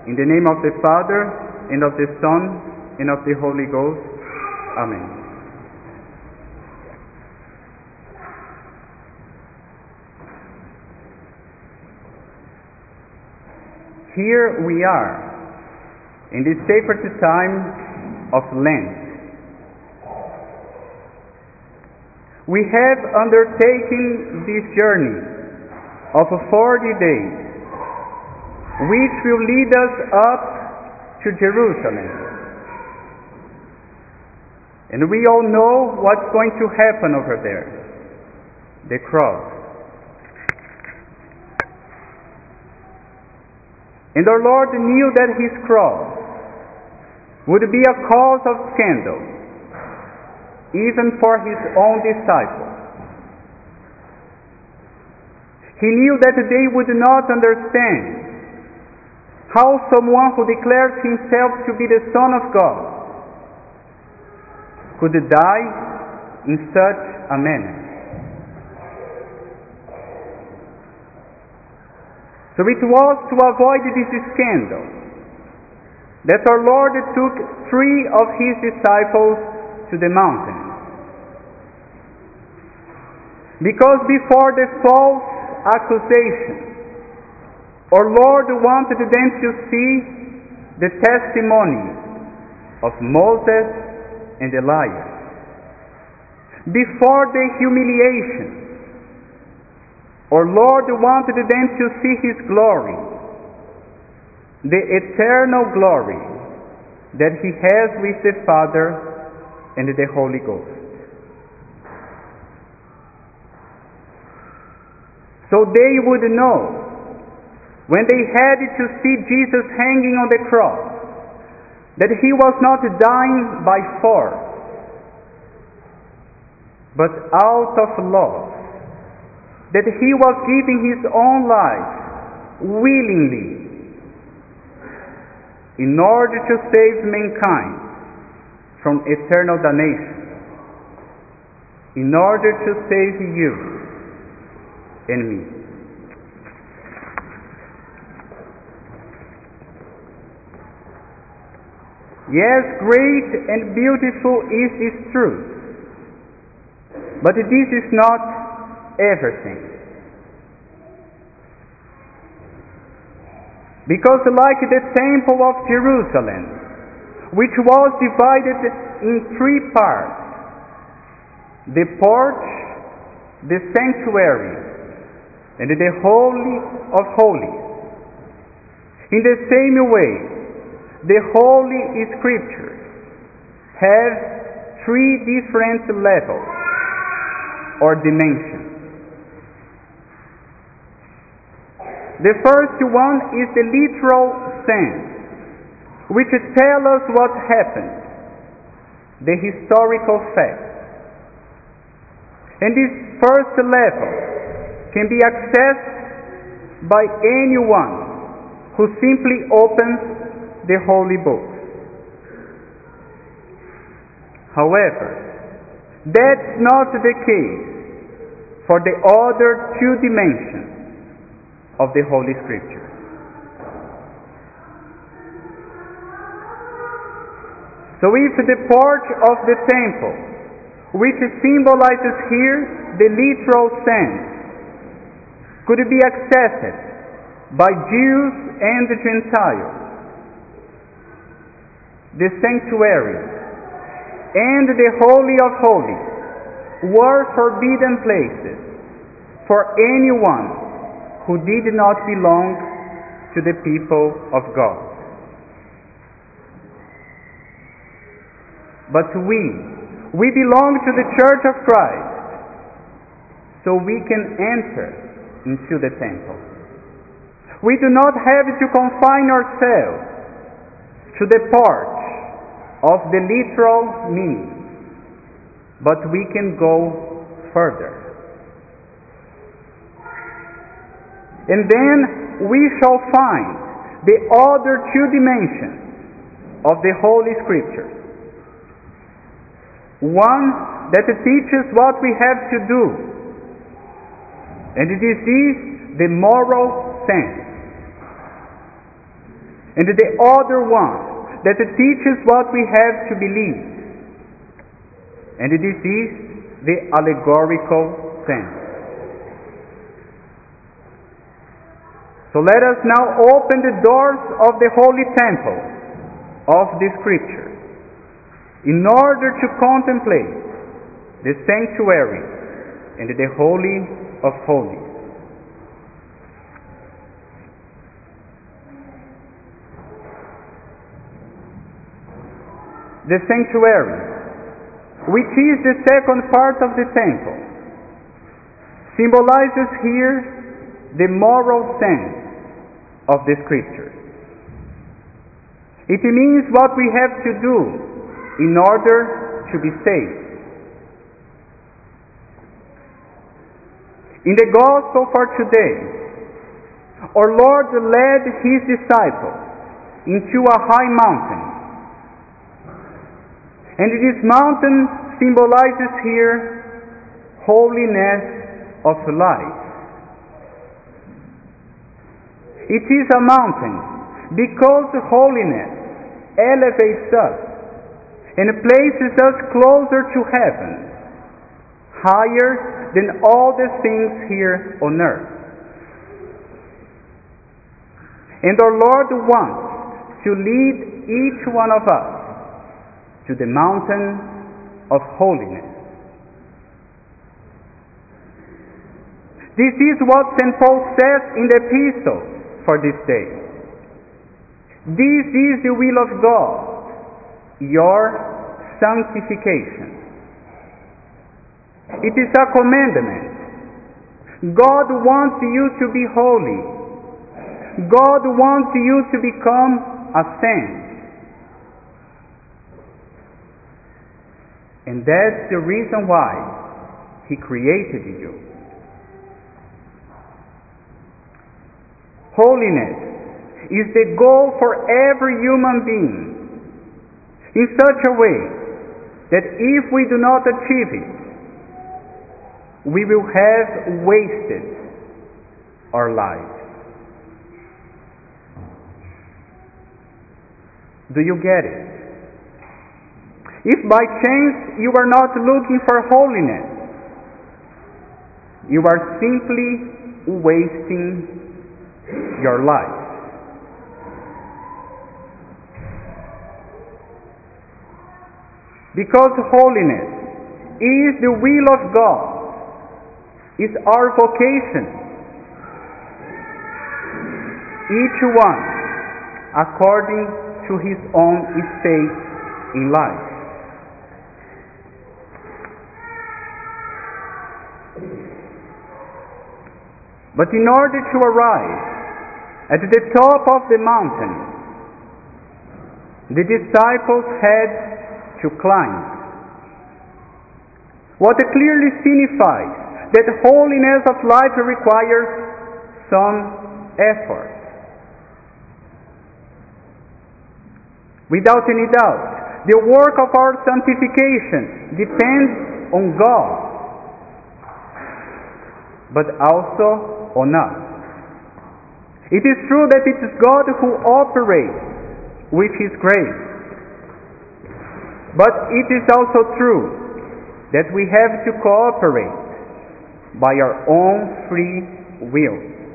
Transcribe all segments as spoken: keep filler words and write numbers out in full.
In the name of the Father, and of the Son, and of the Holy Ghost. Amen. Here we are, in the sacred time of Lent. We have undertaken this journey of forty days, which will lead us up to Jerusalem. And we all know what's going to happen over there: the cross. And our Lord knew that his cross would be a cause of scandal, even for his own disciples. He knew that they would not understand how someone who declares himself to be the Son of God could die in such a manner. So it was to avoid this scandal that our Lord took three of his disciples to the mountain. Because before the false accusation, our Lord wanted them to see the testimony of Moses and Elias. Before the humiliation, our Lord wanted them to see his glory, the eternal glory that he has with the Father and the Holy Ghost. So they would know, when they had to see Jesus hanging on the cross, that he was not dying by force, but out of love, that he was giving his own life willingly in order to save mankind from eternal damnation, in order to save you and me. Yes, great and beautiful is this truth, but this is not everything. Because like the temple of Jerusalem, which was divided in three parts, the porch, the sanctuary, and the Holy of Holies, in the same way, the Holy Scriptures have three different levels or dimensions. The first one is the literal sense, which tells us what happened, the historical fact. And this first level can be accessed by anyone who simply opens the holy books. However, that's not the case for the other two dimensions of the Holy Scriptures. So if the porch of the temple, which symbolizes here the literal sense, could be accessed by Jews and Gentiles, the sanctuary and the Holy of Holies were forbidden places for anyone who did not belong to the people of God. But we, we belong to the Church of Christ, so we can enter into the temple. We do not have to confine ourselves to the porch of the literal meaning, but we can go further. And then we shall find the other two dimensions of the Holy Scriptures. One that teaches what we have to do, and it is this, the moral sense. and the other one that teaches what we have to believe. And this is the allegorical sense. So let us now open the doors of the holy temple of the Scripture in order to contemplate the sanctuary and the Holy of Holies. The sanctuary, which is the second part of the temple, symbolizes here the moral sense of the Scriptures. It means what we have to do in order to be saved. In the Gospel for today, our Lord led His disciples into a high mountain. And this mountain symbolizes here holiness of life. It is a mountain because holiness elevates us and places us closer to heaven, higher than all the things here on earth. And our Lord wants to lead each one of us to the mountain of holiness. This is what Saint Paul says in the epistle for this day. This is the will of God, your sanctification. It is a commandment. God wants you to be holy. God wants you to become a saint. And that's the reason why He created you. Holiness is the goal for every human being, in such a way that if we do not achieve it, we will have wasted our lives. Do you get it? If by chance you are not looking for holiness, you are simply wasting your life. Because holiness is the will of God, is our vocation. Each one according to his own state in life. But in order to arrive at the top of the mountain, the disciples had to climb. What clearly signifies that holiness of life requires some effort. Without any doubt, the work of our sanctification depends on God, but also on us. It is true that it is God who operates with His grace, but it is also true that we have to cooperate by our own free will.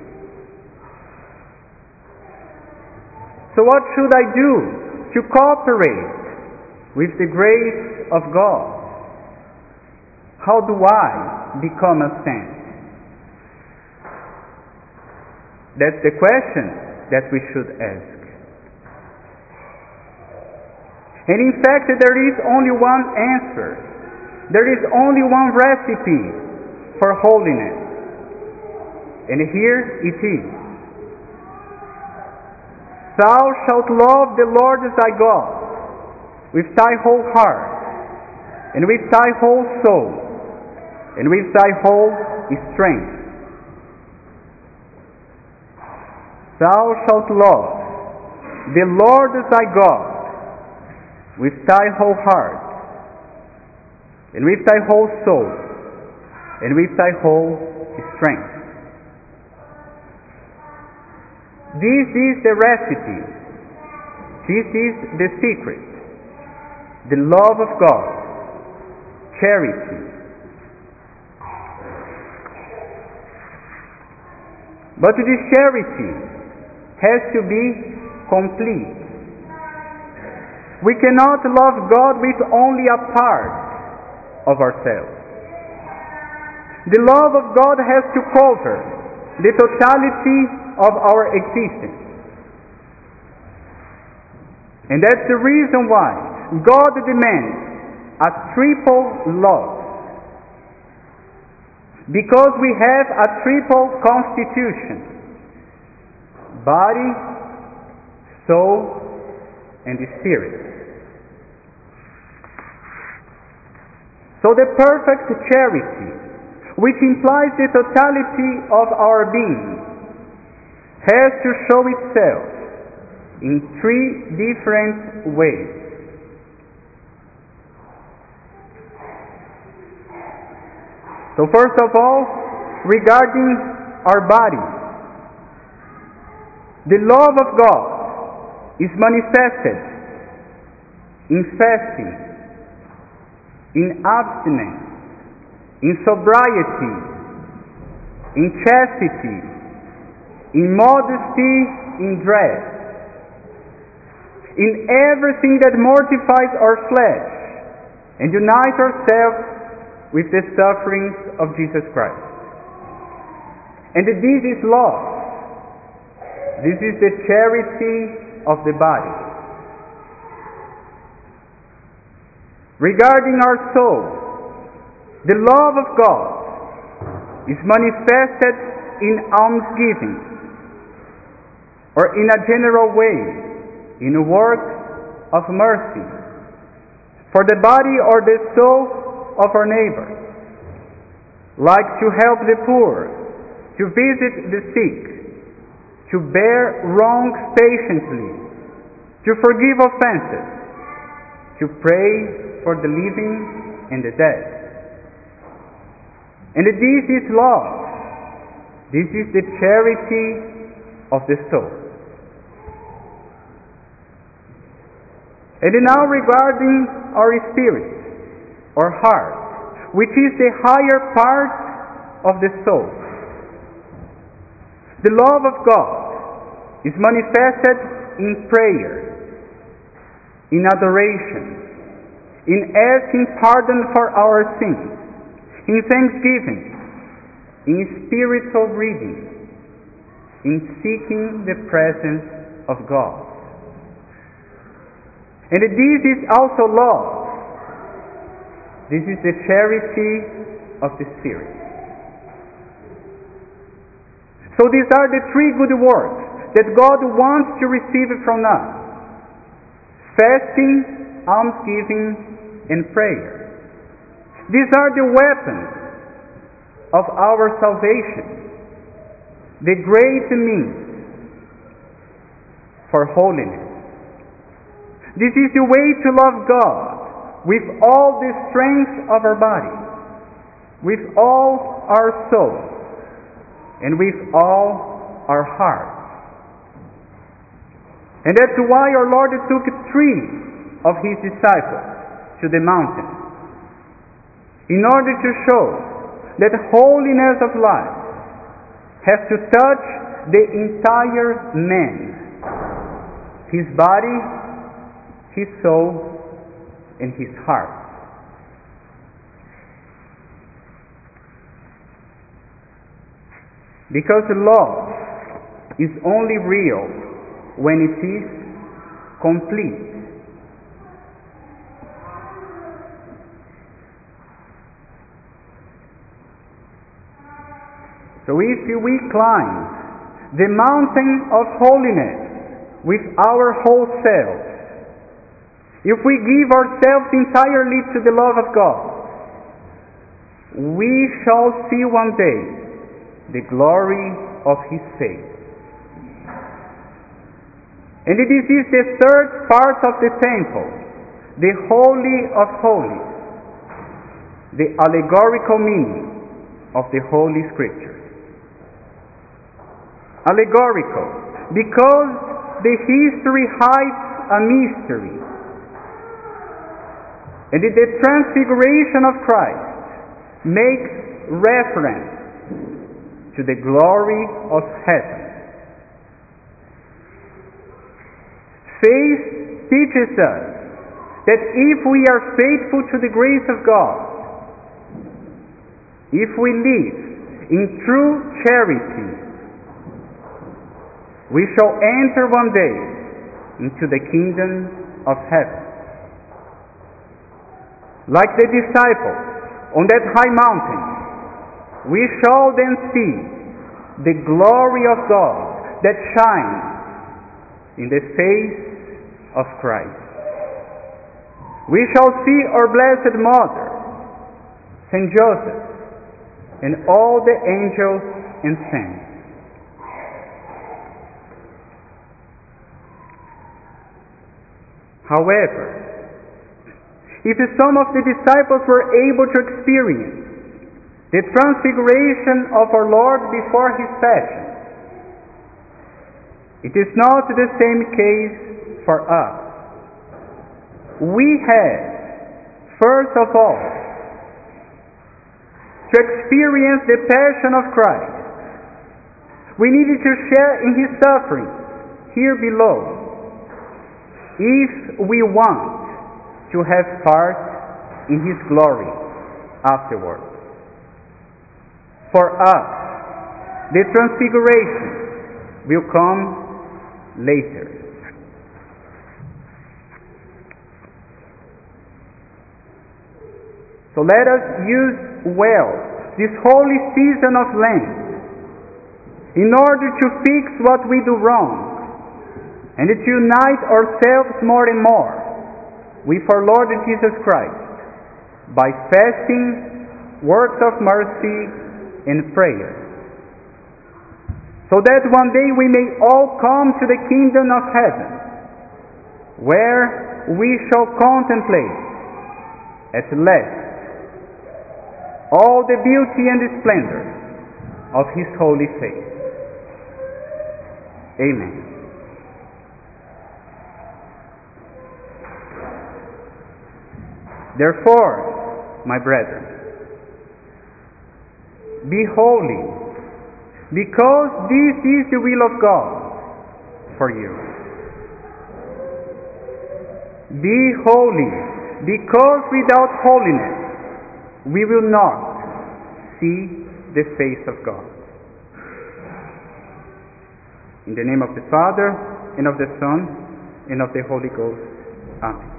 So what should I do to cooperate with the grace of God? How do I become a saint? That's the question that we should ask. And in fact, there is only one answer. There is only one recipe for holiness. And here it is. Thou shalt love the Lord thy God with thy whole heart, and with thy whole soul, and with thy whole strength. Thou shalt love the Lord thy God with thy whole heart, and with thy whole soul, and with thy whole strength. This is the recipe This is the secret, the love of God, charity. But this charity has to be complete. We cannot love God with only a part of ourselves. The love of God has to cover the totality of our existence. And that's the reason why God demands a triple love. Because we have a triple constitution: body, soul, and spirit. So the perfect charity, which implies the totality of our being, has to show itself in three different ways. So first of all, regarding our body, the love of God is manifested in fasting, in abstinence, in sobriety, in chastity, in modesty, in dress, in everything that mortifies our flesh and unites ourselves with the sufferings of Jesus Christ. And this is love. This is the charity of the body. Regarding our soul, the love of God is manifested in almsgiving, or in a general way, in a work of mercy for the body or the soul of our neighbor, like to help the poor, to visit the sick, to bear wrongs patiently, to forgive offenses, to pray for the living and the dead. And this is love. This is the charity of the soul. And now regarding our spirit, or heart, which is the higher part of the soul. The love of God is manifested in prayer, in adoration, in asking pardon for our sins, in thanksgiving, in spiritual reading, in seeking the presence of God. And this is also love. This is the charity of the Spirit. So these are the three good works that God wants to receive from us: fasting, almsgiving, and prayer. These are the weapons of our salvation, the great means for holiness. This is the way to love God with all the strength of our body, with all our soul, and with all our heart. And that's why our Lord took three of His disciples to the mountain, in order to show that holiness of life has to touch the entire man, his body, his soul, and his heart. Because love is only real when it is complete. So if we climb the mountain of holiness with our whole self, if we give ourselves entirely to the love of God, we shall see one day the glory of His face. And this is the third part of the temple, the Holy of Holies, the allegorical meaning of the Holy Scriptures. Allegorical, because the history hides a mystery. And the transfiguration of Christ makes reference to the glory of heaven. Faith teaches us that if we are faithful to the grace of God, if we live in true charity, we shall enter one day into the kingdom of heaven. Like the disciples on that high mountain, we shall then see the glory of God that shines in the face of Christ. We shall see our Blessed Mother, Saint Joseph, and all the angels and saints. However, if some of the disciples were able to experience the transfiguration of our Lord before His Passion, it is not the same case for us. We have, first of all, to experience the Passion of Christ. We needed to share in His suffering here below if we want to have part in His glory afterwards. For us, the transfiguration will come later. So let us use well this holy season of Lent in order to fix what we do wrong and to unite ourselves more and more with our Lord Jesus Christ by fasting, works of mercy, and prayer, so that one day we may all come to the kingdom of heaven, where we shall contemplate at last all the beauty and the splendor of His holy face. Amen. Therefore, my brethren, be holy, because this is the will of God for you. Be holy, because without holiness we will not see the face of God. In the name of the Father, and of the Son, and of the Holy Ghost. Amen.